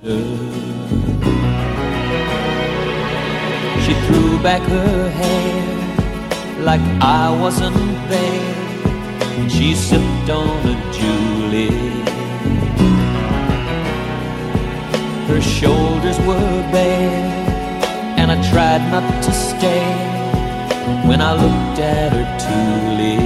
She threw back her hair like I wasn't there. She sipped on a Julie. Her shoulders were bare, and I tried not to stare when I looked at her Julie.